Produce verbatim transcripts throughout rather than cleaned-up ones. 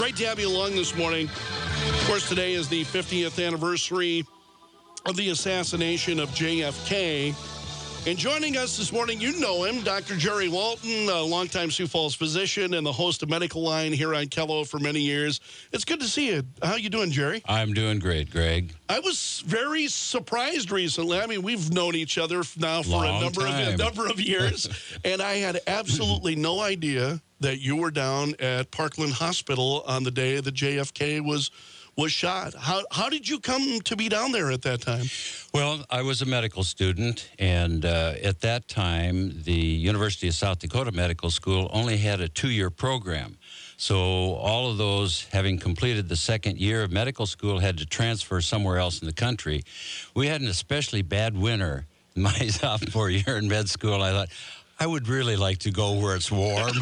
Great to have you along this morning. Of course, today is the fiftieth anniversary of the assassination of J F K. And joining us this morning, you know him, Doctor Jerry Walton, a longtime Sioux Falls physician and the host of Medical Line here on Kello for many years. It's good to see you. How you doing, Jerry? I'm doing great, Greg. I was very surprised recently. I mean, we've known each other now for Long a number time. of a number of years, and I had absolutely no idea that you were down at Parkland Hospital on the day that J F K was was shot. How how did you come to be down there at that time? Well, I was a medical student, and uh, at that time, the University of South Dakota Medical School only had a two-year program. So all of those, having completed the second year of medical school, had to transfer somewhere else in the country. We had an especially bad winter my sophomore year in med school. I thought, I would really like to go where it's warm.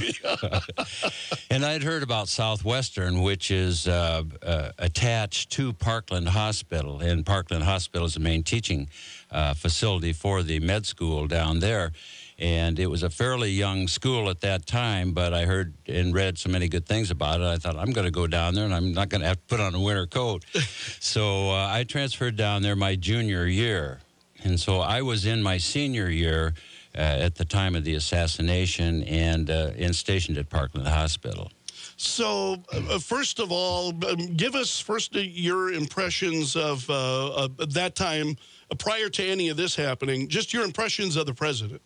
And I'd heard about Southwestern, which is uh, uh, attached to Parkland Hospital. And Parkland Hospital is the main teaching uh, facility for the med school down there. And it was a fairly young school at that time, but I heard and read so many good things about it. I thought, I'm going to go down there, and I'm not going to have to put on a winter coat. So uh, I transferred down there my junior year. And so I was in my senior year Uh, at the time of the assassination and, uh, and stationed at Parkland Hospital. So, uh, first of all, um, give us first uh, your impressions of, uh, of that time, uh, prior to any of this happening, just your impressions of the president.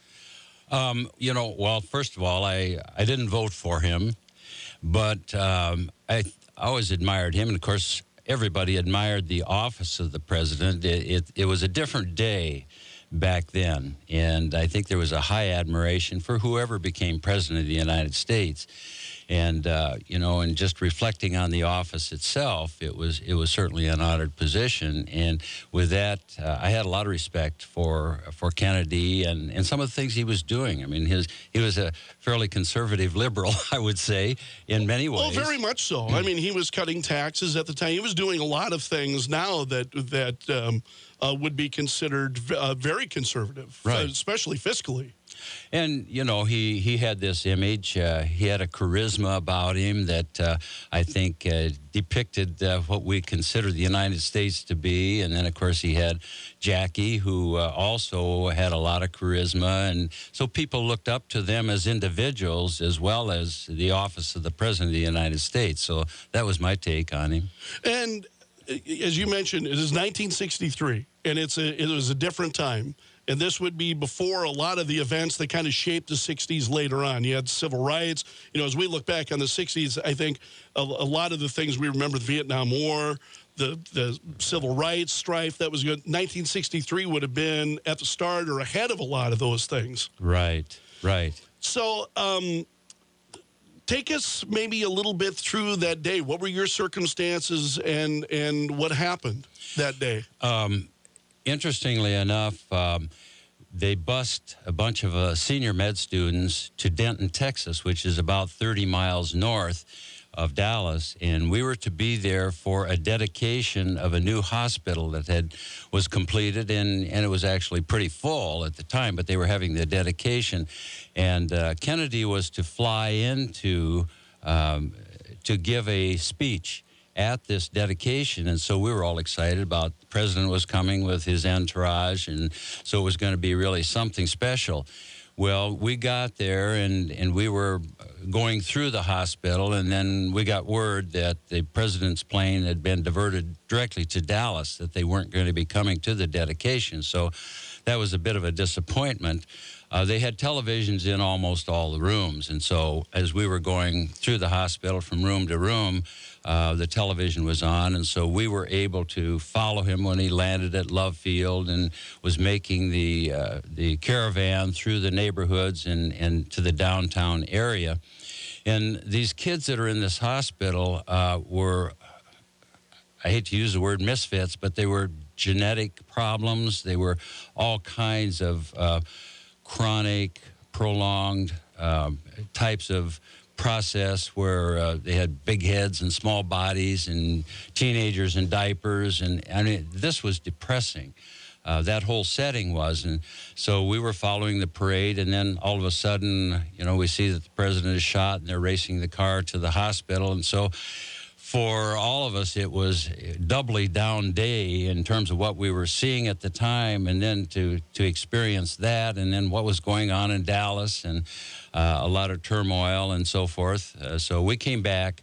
Um, you know, well, first of all, I, I didn't vote for him, but um, I always admired him. And, of course, everybody admired the office of the president. It, it, it was a different day back then, and I think there was a high admiration for whoever became president of the United States. And uh, you know, and just reflecting on the office itself, it was it was certainly an honored position. And with that, uh, I had a lot of respect for for Kennedy and, and some of the things he was doing. I mean, his he was a fairly conservative liberal, I would say, in many ways. Well, very much so. I mean, he was cutting taxes at the time. He was doing a lot of things now that that um, uh, would be considered uh, very conservative, right. uh, especially fiscally. And, you know, he, he had this image. Uh, he had a charisma about him that uh, I think uh, depicted uh, what we consider the United States to be. And then, of course, he had Jackie, who uh, also had a lot of charisma. And so people looked up to them as individuals as well as the office of the President of the United States. So that was my take on him. And as you mentioned, it is nineteen sixty-three, and it's a, it was a different time. And this would be before a lot of the events that kind of shaped the sixties later on. You had civil rights. You know, as we look back on the sixties, I think a, a lot of the things we remember, the Vietnam War, the, the civil rights strife, that was good. nineteen sixty-three would have been at the start or ahead of a lot of those things. Right, right. So um, take us maybe a little bit through that day. What were your circumstances and, and what happened that day? Um Interestingly enough, um, they bused a bunch of uh, senior med students to Denton, Texas, which is about thirty miles north of Dallas, and we were to be there for a dedication of a new hospital that had was completed, and, and it was actually pretty full at the time, but they were having the dedication, and uh, Kennedy was to fly into um, to give a speech at this dedication, and so we were all excited about the president was coming with his entourage, and so it was going to be really something special. Well, we got there, and, and we were going through the hospital, and then we got word that the president's plane had been diverted directly to Dallas, that they weren't going to be coming to the dedication, so that was a bit of a disappointment. Uh, they had televisions in almost all the rooms, and so as we were going through the hospital from room to room, uh, the television was on, and so we were able to follow him when he landed at Love Field and was making the uh, the caravan through the neighborhoods and, and to the downtown area. And these kids that are in this hospital uh, were, I hate to use the word misfits, but they were genetic problems. They were all kinds of uh, chronic, prolonged um, types of process where uh, they had big heads and small bodies and teenagers in diapers. And I mean, this was depressing. uh, that whole setting was. And so we were following the parade, and then all of a sudden, you know, we see that the president is shot, and they're racing the car to the hospital. And so for all of us, it was doubly down day in terms of what we were seeing at the time, and then to, to experience that, and then what was going on in Dallas, and uh, a lot of turmoil and so forth. Uh, so we came back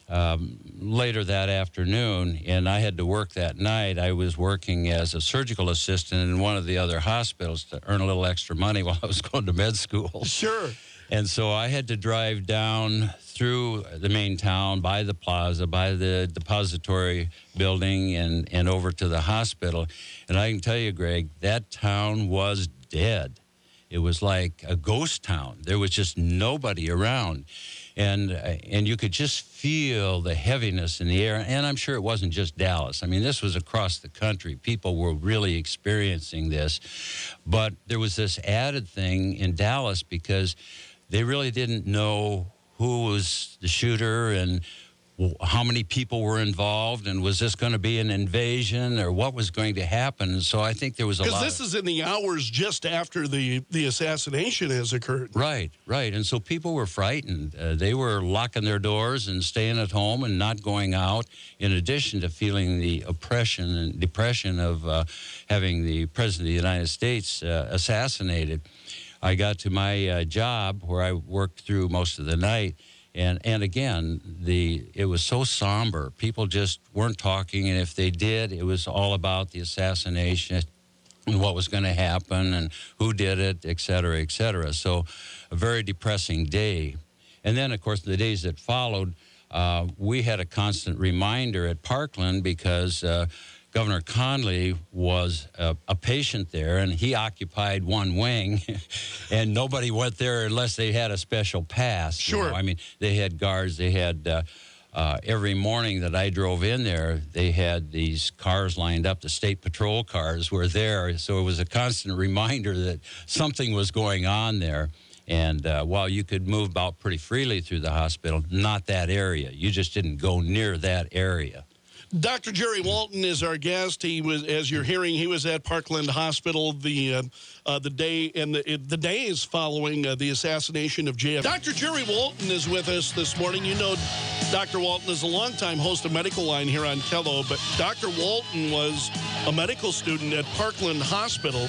um, later that afternoon, and I had to work that night. I was working as a surgical assistant in one of the other hospitals to earn a little extra money while I was going to med school. Sure. And so I had to drive down through the main town, by the plaza, by the depository building, and, and over to the hospital. And I can tell you, Greg, that town was dead. It was like a ghost town. There was just nobody around. And, and you could just feel the heaviness in the air. And I'm sure it wasn't just Dallas. I mean, this was across the country. People were really experiencing this. But there was this added thing in Dallas because they really didn't know who was the shooter and how many people were involved, and was this going to be an invasion, or what was going to happen. And so I think there was a lot. Because this of, is in the hours just after the, the assassination has occurred. Right, right. And so people were frightened. Uh, they were locking their doors and staying at home and not going out, in addition to feeling the oppression and depression of uh, having the President of the United States uh, assassinated. I got to my uh, job where I worked through most of the night, and and again, the it was so somber. People just weren't talking, and if they did, it was all about the assassination and what was going to happen and who did it, et cetera, et cetera. So a very depressing day. And then, of course, the days that followed, uh, we had a constant reminder at Parkland because uh, Governor Conley was a, a patient there, and he occupied one wing, and nobody went there unless they had a special pass. Sure. You know? I mean, they had guards. They had uh, uh, every morning that I drove in there, they had these cars lined up. The state patrol cars were there, so it was a constant reminder that something was going on there. And uh, while you could move about pretty freely through the hospital, not that area. You just didn't go near that area. Doctor Jerry Walton is our guest. He was, as you're hearing, he was at Parkland Hospital the uh, uh, the day and the, the days following uh, the assassination of J F K. Doctor Jerry Walton is with us this morning. You know, Doctor Walton is a longtime host of Medical Line here on Kello, but Doctor Walton was a medical student at Parkland Hospital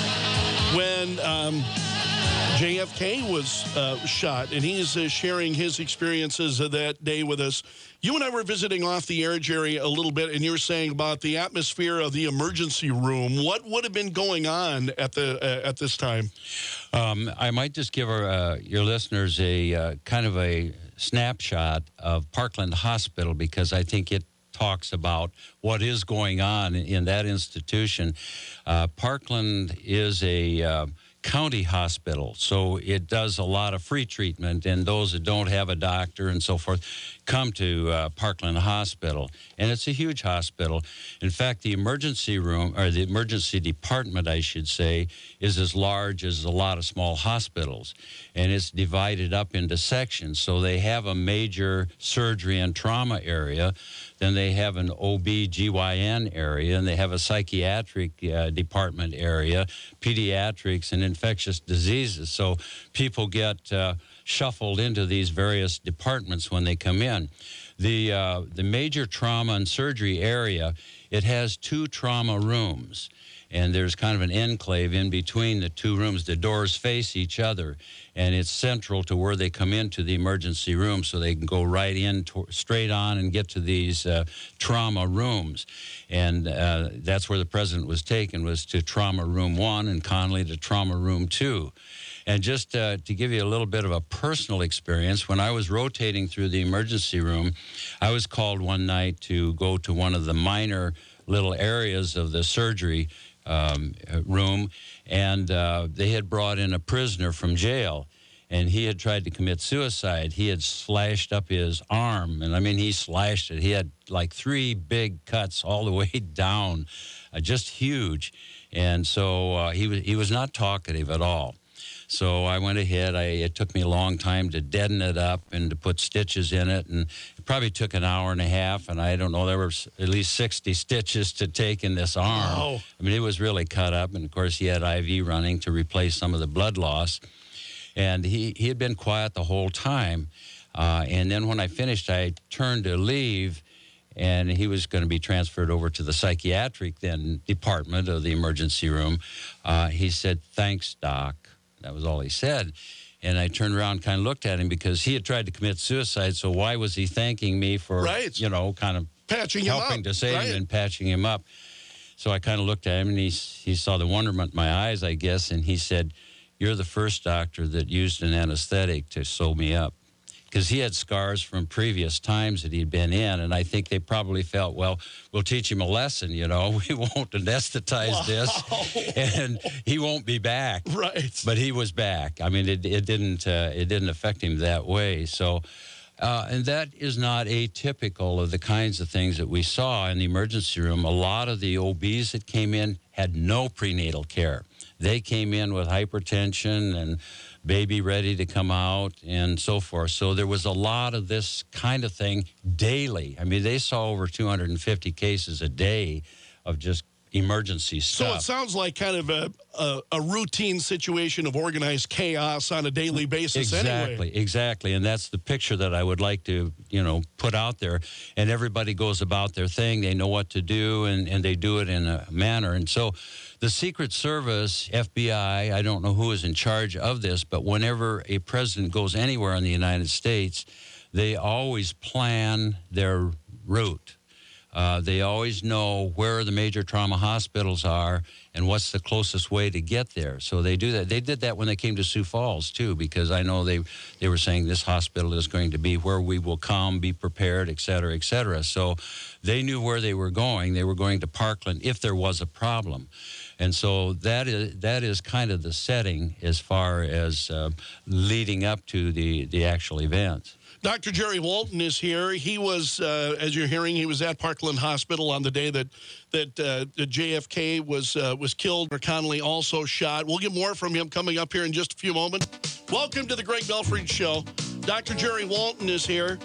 when um, J F K was uh, shot, and he's uh, sharing his experiences of that day with us. You and I were visiting off the air, Jerry, a little bit, and you were saying about the atmosphere of the emergency room. What would have been going on at the uh, at this time? Um, I might just give our, uh, your listeners a uh, kind of a snapshot of Parkland Hospital, because I think it talks about what is going on in that institution. Uh, Parkland is a uh, county hospital, so it does a lot of free treatment, and those that don't have a doctor and so forth come to uh, Parkland Hospital. And it's a huge hospital. In fact, the emergency room, or the emergency department, I should say, is as large as a lot of small hospitals. And it's divided up into sections. So they have a major surgery and trauma area, then they have an O B G Y N area, and they have a psychiatric uh, department area, pediatrics, and infectious diseases. So people get uh, shuffled into these various departments when they come in. The, uh, the major trauma and surgery area, it has two trauma rooms, and there's kind of an enclave in between the two rooms. The doors face each other, and it's central to where they come into the emergency room, so they can go right in to, straight on and get to these uh, trauma rooms. And uh, that's where the president was taken, was to trauma room one, and Conley to trauma room two. And just uh, to give you a little bit of a personal experience, when I was rotating through the emergency room, I was called one night to go to one of the minor little areas of the surgery um, room, and uh, they had brought in a prisoner from jail, and he had tried to commit suicide. He had slashed up his arm, and I mean, he slashed it. He had like three big cuts all the way down, uh, just huge. And so uh, he was he was not talkative at all. So I went ahead. I, it took me a long time to deaden it up and to put stitches in it. And it probably took an hour and a half. And I don't know, there were at least sixty stitches to take in this arm. Wow. I mean, it was really cut up. And, of course, he had I V running to replace some of the blood loss. And he, he had been quiet the whole time. Uh, and then when I finished, I turned to leave. And he was going to be transferred over to the psychiatric then department of the emergency room. Uh, he said, "Thanks, Doc." That was all he said. And I turned around and kind of looked at him because he had tried to commit suicide. So why was he thanking me for, right. you know, kind of patching him helping up, to save right. him and patching him up? So I kind of looked at him, and he, he saw the wonderment in my eyes, I guess. And he said, "You're the first doctor that used an anesthetic to sew me up." Because he had scars from previous times that he'd been in, and I think they probably felt, well, we'll teach him a lesson, you know. We won't anesthetize Wow. this, and he won't be back. Right. But he was back. I mean, it, it didn't uh, it didn't affect him that way. So, uh, and that is not atypical of the kinds of things that we saw in the emergency room. A lot of the O Bs that came in had no prenatal care. They came in with hypertension and baby ready to come out and so forth. So there was a lot of this kind of thing daily. I mean, they saw over two hundred fifty cases a day of just emergency So stuff. it sounds like kind of a, a, a routine situation of organized chaos on a daily basis Exactly, anyway. exactly. And that's the picture that I would like to, you know, put out there. And everybody goes about their thing. They know what to do, and, and they do it in a manner. And so the Secret Service, F B I, I don't know who is in charge of this, but whenever a president goes anywhere in the United States, they always plan their route. Uh, they always know where the major trauma hospitals are and what's the closest way to get there. So they do that. They did that when they came to Sioux Falls, too, because I know they, they were saying this hospital is going to be where we will come, be prepared, et cetera, et cetera. So they knew where they were going. They were going to Parkland if there was a problem. And so that is that is kind of the setting as far as uh, leading up to the, the actual events. Doctor Jerry Walton is here. He was, uh, as you're hearing, he was at Parkland Hospital on the day that that uh, J F K was uh, was killed. Connolly also shot. We'll get more from him coming up here in just a few moments. Welcome to the Greg Belfrage Show. Doctor Jerry Walton is here.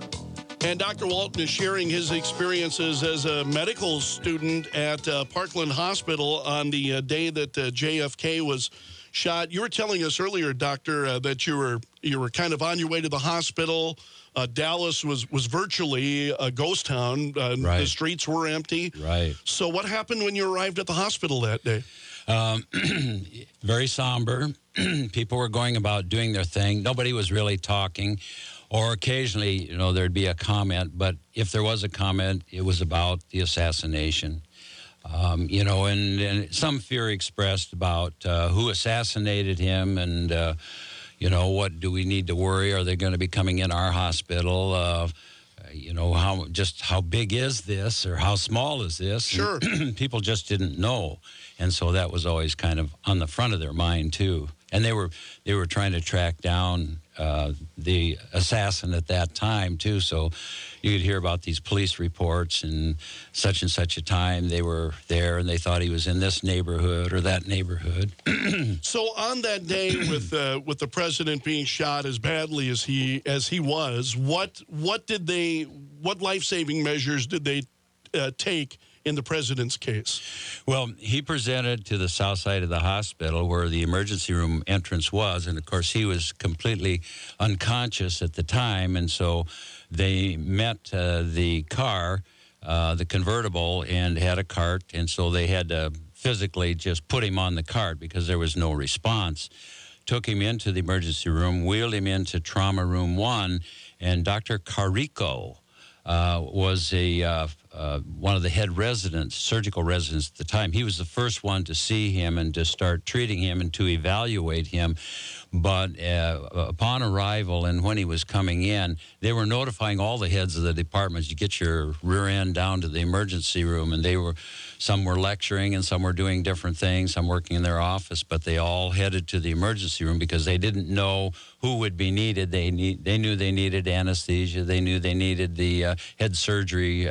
And Doctor Walton is sharing his experiences as a medical student at uh, Parkland Hospital on the uh, day that uh, J F K was shot. You were telling us earlier, Doctor, uh, that you were you were kind of on your way to the hospital. Uh, Dallas was was virtually a ghost town. Uh, Right. The streets were empty. Right. So what happened when you arrived at the hospital that day? Um, very somber. People were going about doing their thing. Nobody was really talking. Or occasionally, you know, there'd be a comment. But if there was a comment, it was about the assassination. Um, you know, and, and some fear expressed about uh, who assassinated him and, uh, you know, what do we need to worry? Are they going to be coming in our hospital? Uh, you know, how just how big is this or how small is this? Sure. And people just didn't know. And so that was always kind of on the front of their mind, too. And they were they were trying to track down uh, the assassin at that time, too. So you could hear about these police reports and such and such a time they were there and they thought he was in this neighborhood or that neighborhood. So on that day with uh, with the president being shot as badly as he as he was, what what did they what life-saving measures did they uh, take in the president's case? Well, he presented to the south side of the hospital where the emergency room entrance was. And, of course, he was completely unconscious at the time. And so they met uh, the car, uh, the convertible, and had a cart. And so they had to physically just put him on the cart because there was no response. Took him into the emergency room, wheeled him into trauma room one, and Doctor Carico uh, was a uh, uh, one of the head residents, surgical residents at the time. He was the first one to see him and to start treating him and to evaluate him. But uh, upon arrival and when he was coming in, they were notifying all the heads of the departments. You get your rear end down to the emergency room, and they were, some were lecturing and some were doing different things, some working in their office, but they all headed to the emergency room because they didn't know who would be needed. They need, they knew they needed anesthesia. They knew they needed the uh, head surgery, uh, trauma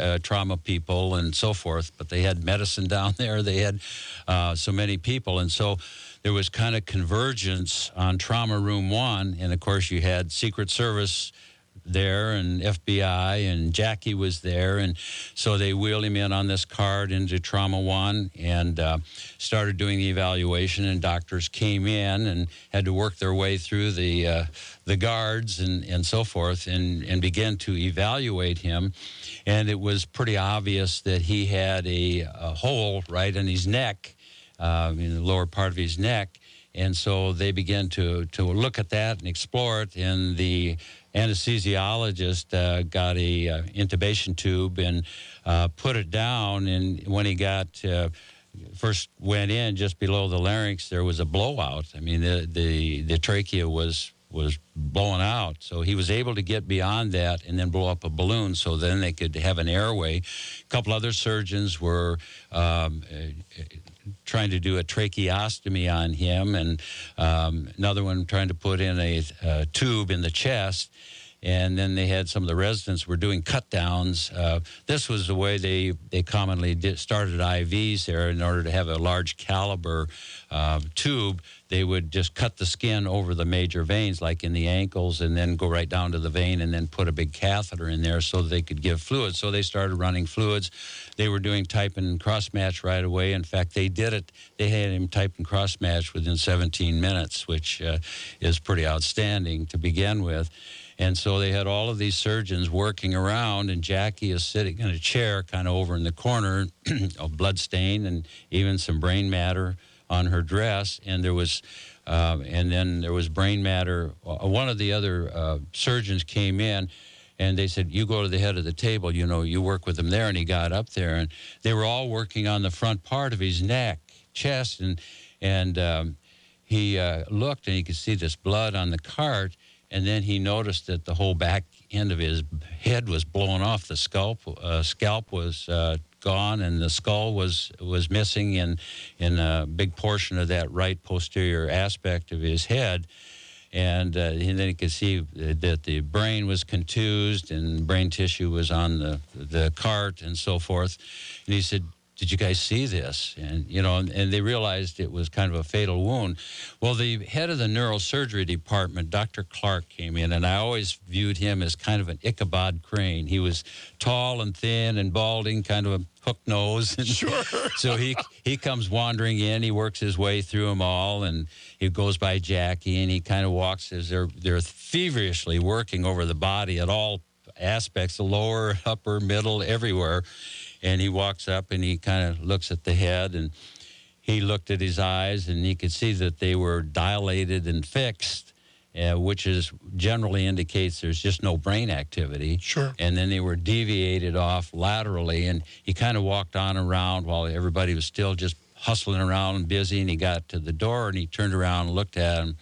trauma people and so forth, but they had medicine down there. They had uh, so many people. And so there was kind of convergence on Trauma Room One. And, of course, you had Secret Service there and F B I, and Jackie was there. And so they wheeled him in on this cart into Trauma One and uh, started doing the evaluation, and doctors came in and had to work their way through the uh, the guards and, and so forth and, and begin to evaluate him. And it was pretty obvious that he had a, a hole right in his neck, uh, in the lower part of his neck. And so they began to, to look at that and explore it, and the anesthesiologist uh, got a uh, intubation tube and uh, put it down. And when he got uh, first went in just below the larynx, there was a blowout. I mean, the the, the trachea was was blowing out. So he was able to get beyond that and then blow up a balloon so then they could have an airway. A couple other surgeons were um, uh, trying to do a tracheostomy on him, and um, another one trying to put in a, a tube in the chest. And then they had some of the residents were doing cut downs. Uh, this was the way they, they commonly did, started I Vs there. In order to have a large caliber uh, tube, they would just cut the skin over the major veins, like in the ankles, and then go right down to the vein and then put a big catheter in there so they could give fluids. So they started running fluids. They were doing type and cross match right away. In fact, they did it. They had him type and cross match within seventeen minutes, which uh, is pretty outstanding to begin with. And so they had all of these surgeons working around, and Jackie is sitting in a chair kind of over in the corner, a blood stain and even some brain matter on her dress. And there was, uh, and then there was brain matter. One of the other uh, surgeons came in, and they said, "You go to the head of the table, you know, you work with him there." And he got up there, and they were all working on the front part of his neck, chest, and, and um, he uh, looked, and he could see this blood on the cart. And then he noticed that the whole back end of his head was blown off. The scalp, uh, scalp was uh, gone, and the skull was was missing in in a big portion of that right posterior aspect of his head. And, uh, and then he could see that the brain was contused, and brain tissue was on the the cart and so forth. And he said, "Did you guys see this?" And, you know, and, and they realized it was kind of a fatal wound. Well, the head of the neurosurgery department, Doctor Clark, came in, and I always viewed him as kind of an Ichabod Crane. He was tall and thin and balding, kind of a hook nose. And sure. So he he comes wandering in. He works his way through them all, and he goes by Jackie, and he kind of walks as they're, they're feverishly working over the body at all aspects, the lower, upper, middle, everywhere. And he walks up and he kind of looks at the head, and he looked at his eyes, and he could see that they were dilated and fixed, uh, which is generally indicates there's just no brain activity. Sure. And then they were deviated off laterally, and he kind of walked on around while everybody was still just hustling around and busy, and he got to the door, and he turned around and looked at him,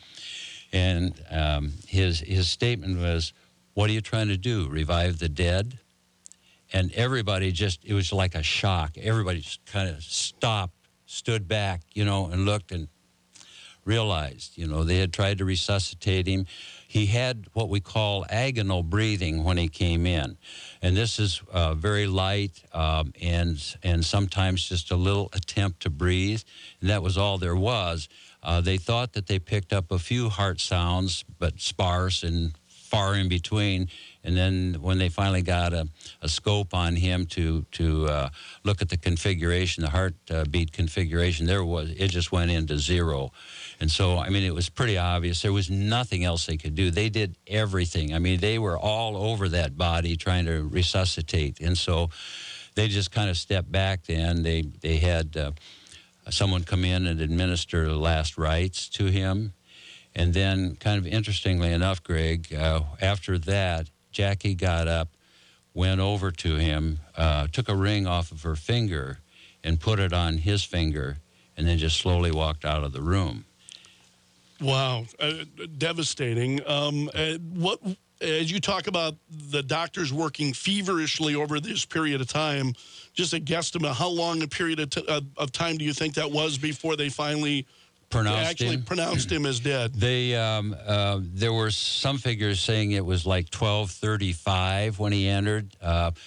and um, his his statement was, "What are you trying to do, revive the dead?" And everybody just, it was like a shock. Everybody just kind of stopped, stood back, you know, and looked and realized, you know, they had tried to resuscitate him. He had what we call agonal breathing when he came in. And this is uh, very light um, and, and sometimes just a little attempt to breathe. And that was all there was. Uh, they thought that they picked up a few heart sounds, but sparse and far in between. And then when they finally got a, a scope on him to to uh, look at the configuration, the heartbeat uh, configuration, there was it just went into zero. And so, I mean, it was pretty obvious. There was nothing else they could do. They did everything. I mean, they were all over that body trying to resuscitate. And so they just kind of stepped back then. They, they had uh, someone come in and administer the last rites to him. And then, kind of interestingly enough, Greg, uh, after that, Jackie got up, went over to him, uh, took a ring off of her finger and put it on his finger, and then just slowly walked out of the room. Wow. Uh, devastating. Um, uh, what, as you talk about the doctors working feverishly over this period of time, just a guesstimate, how long a period of, t- uh, of time do you think that was before they finally Pronounced actually him? pronounced him as dead? They um, uh, there were some figures saying it was like twelve thirty-five when he entered. Uh,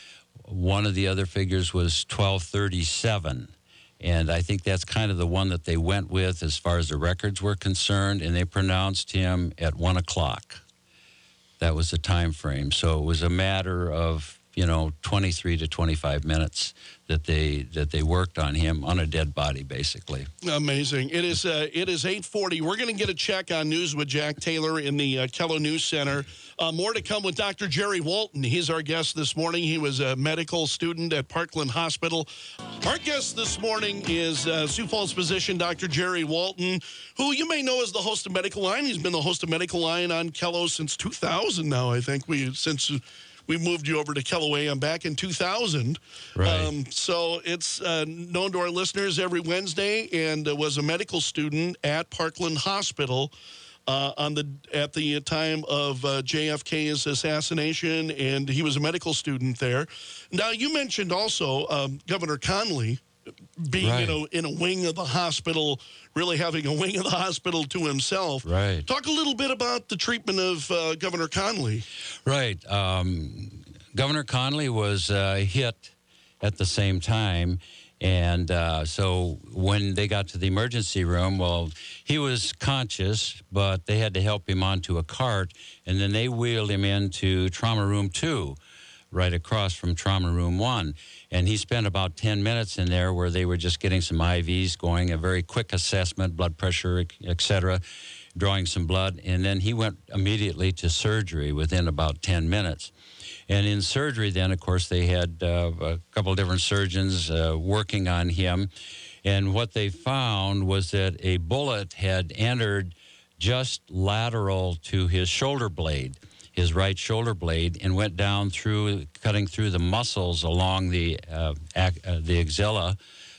one of the other figures was twelve thirty-seven. And I think that's kind of the one that they went with as far as the records were concerned, and they pronounced him at one o'clock. That was the time frame. So it was a matter of, you know, twenty-three to twenty-five minutes that they that they worked on him on a dead body, basically. Amazing. It is uh, it is eight forty. We're going to get a check on news with Jack Taylor in the uh, Kello News Center. Uh, more to come with Doctor Jerry Walton. He's our guest this morning. He was a medical student at Parkland Hospital. Our guest this morning is uh, Sioux Falls physician Doctor Jerry Walton, who you may know as the host of Medical Line. He's been the host of Medical Line on Kello since two thousand now, I think. we since... We moved you over to Kello A M back in two thousand. Right. Um, so it's uh, known to our listeners every Wednesday, and uh, was a medical student at Parkland Hospital uh, on the at the time of uh, J F K's assassination, and he was a medical student there. Now, you mentioned also um, Governor Conley being Right. in a in a wing of the hospital, really having a wing of the hospital to himself. Right. Talk a little bit about the treatment of uh, Governor Conley. Right. Um, Governor Conley was uh, hit at the same time. And uh, so when they got to the emergency room, well, he was conscious, but they had to help him onto a cart. And then they wheeled him into trauma room two, right across from trauma room one. And he spent about ten minutes in there where they were just getting some I Vs going, a very quick assessment, blood pressure, et cetera, drawing some blood. And then he went immediately to surgery within about ten minutes. And in surgery then, of course, they had uh, a couple of different surgeons uh, working on him. And what they found was that a bullet had entered just lateral to his shoulder blade, his right shoulder blade, and went down through, cutting through the muscles along the uh, ac- uh, the axilla,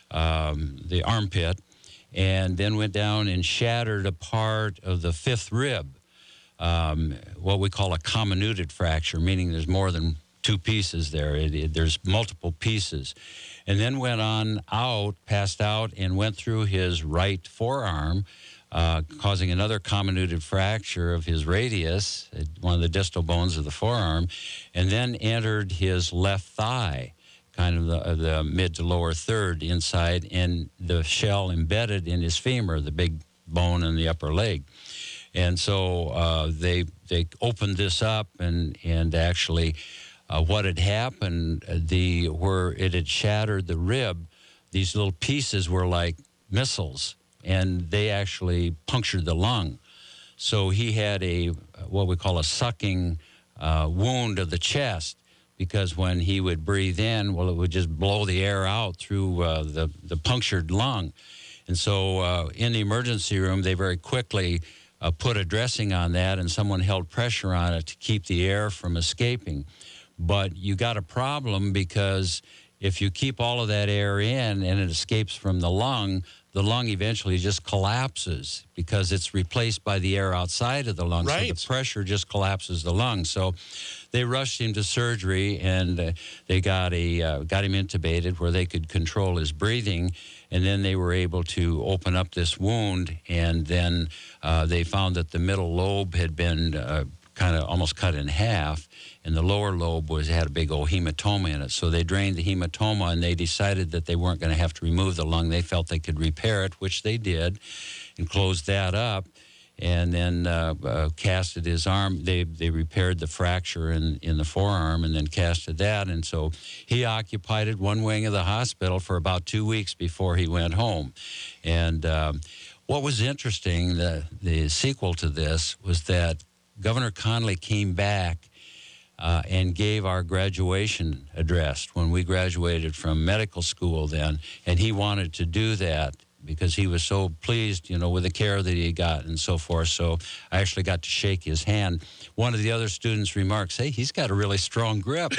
um, the armpit, and then went down and shattered a part of the fifth rib, um, what we call a comminuted fracture, meaning there's more than two pieces there. It, it, there's multiple pieces. And then went on out, passed out, and went through his right forearm, Uh, causing another comminuted fracture of his radius, uh, one of the distal bones of the forearm, and then entered his left thigh, kind of the, uh, the mid to lower third inside, and the shell embedded in his femur, the big bone in the upper leg. And so uh, they they opened this up, and and actually, uh, what had happened, uh, the where it had shattered the rib, these little pieces were like missiles, and they actually punctured the lung. So he had a what we call a sucking uh, wound of the chest, because when he would breathe in, well, it would just blow the air out through uh, the, the punctured lung. And so uh, in the emergency room, they very quickly uh, put a dressing on that, and someone held pressure on it to keep the air from escaping. But you got a problem, because if you keep all of that air in and it escapes from the lung, the lung eventually just collapses because it's replaced by the air outside of the lung. Right. So the pressure just collapses the lung. So they rushed him to surgery, and uh, they got a uh, got him intubated where they could control his breathing, and then they were able to open up this wound, and then uh, they found that the middle lobe had been uh, kind of almost cut in half, and the lower lobe was had a big old hematoma in it. So they drained the hematoma, and they decided that they weren't going to have to remove the lung. They felt they could repair it, which they did, and closed that up, and then uh, uh, casted his arm. They they repaired the fracture in, in the forearm, and then casted that. And so he occupied one wing of the hospital for about two weeks before he went home. And um, what was interesting, the, the sequel to this, was that Governor Conley came back uh, and gave our graduation address when we graduated from medical school then, and he wanted to do that because he was so pleased, you know, with the care that he got and so forth. So I actually got to shake his hand. One of the other students remarks, "Hey, he's got a really strong grip."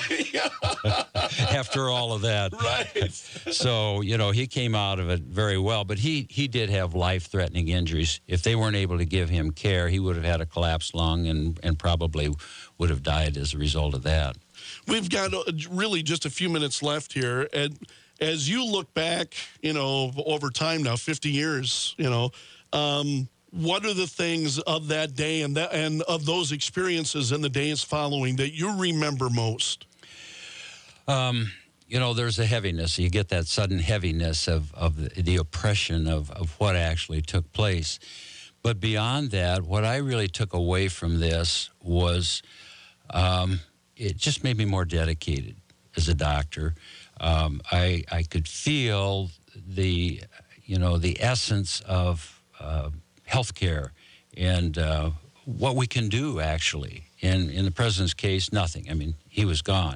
After all of that. Right. So, you know, he came out of it very well, but he, he did have life-threatening injuries. If they weren't able to give him care, he would have had a collapsed lung and, and probably would have died as a result of that. We've got uh, really just a few minutes left here. And as you look back, you know, over time now, fifty years, you know, um, what are the things of that day and that and of those experiences and the days following that you remember most? Um, you know, there's a heaviness. You get that sudden heaviness of, of the, the oppression of, of what actually took place. But beyond that, what I really took away from this was um, it just made me more dedicated as a doctor. Um, I, I could feel the, you know, the essence of uh, healthcare and uh, what we can do, actually. In, in the president's case, nothing. I mean, he was gone.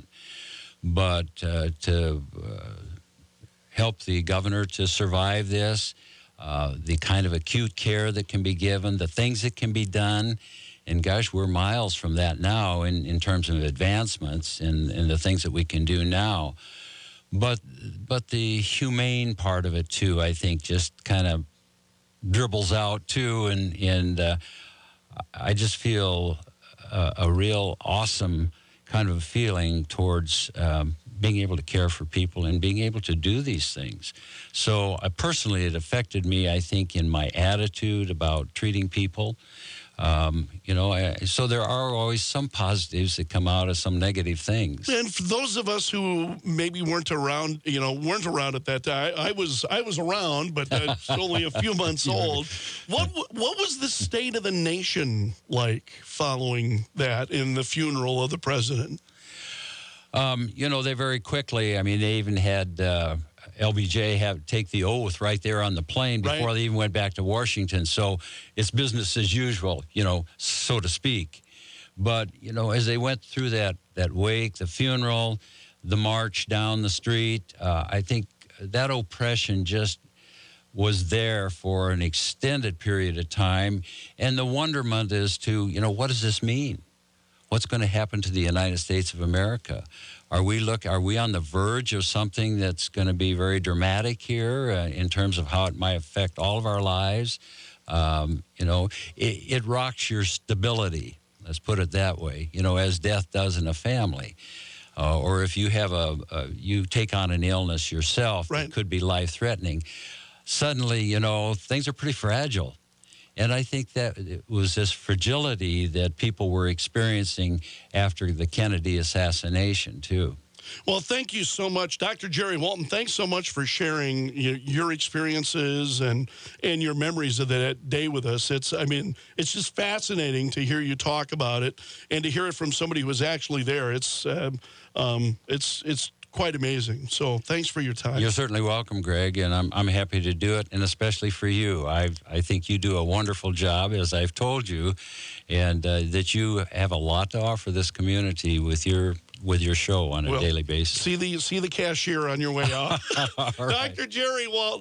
But uh, to uh, help the governor to survive this, uh, the kind of acute care that can be given, the things that can be done, and gosh, we're miles from that now in, in terms of advancements and, and the things that we can do now. But but the humane part of it, too, I think just kind of dribbles out, too, and, and uh, I just feel a, a real awesome kind of feeling towards um, being able to care for people and being able to do these things. So uh, personally, it affected me, I think, in my attitude about treating people. Um, you know, I, so there are always some positives that come out of some negative things. And for those of us who maybe weren't around, you know, weren't around at that time, I, I was I was around, but uh, only a few months old. What what was the state of the nation like following that in the funeral of the president? Um, you know, they very quickly, I mean, they even had uh, L B J have take the oath right there on the plane before right. they even went back to Washington. So it's business as usual, you know, so to speak. But, you know, as they went through that, that wake, the funeral, the march down the street, uh, I think that oppression just was there for an extended period of time. And the wonderment is to, you know, what does this mean? What's going to happen to the United States of America? Are we look? Are we on the verge of something that's going to be very dramatic here uh, in terms of how it might affect all of our lives? Um, you know, it, it rocks your stability. Let's put it that way. You know, as death does in a family, uh, or if you have a, a you take on an illness yourself right. that could be life-threatening. Suddenly, you know, things are pretty fragile. And I think that it was this fragility that people were experiencing after the Kennedy assassination, too. Well, thank you so much, Doctor Jerry Walton. Thanks so much for sharing your, your experiences and and your memories of that day with us. It's, I mean, it's just fascinating to hear you talk about it and to hear it from somebody who was actually there. It's um, um, it's it's quite amazing. So thanks for your time. You're certainly welcome, Greg, and I'm I'm happy to do it, and especially for you. I I think you do a wonderful job, as I've told you, and uh, that you have a lot to offer this community with your with your show on a well, daily basis. See the see the cashier on your way out. Right. Doctor Jerry Walton.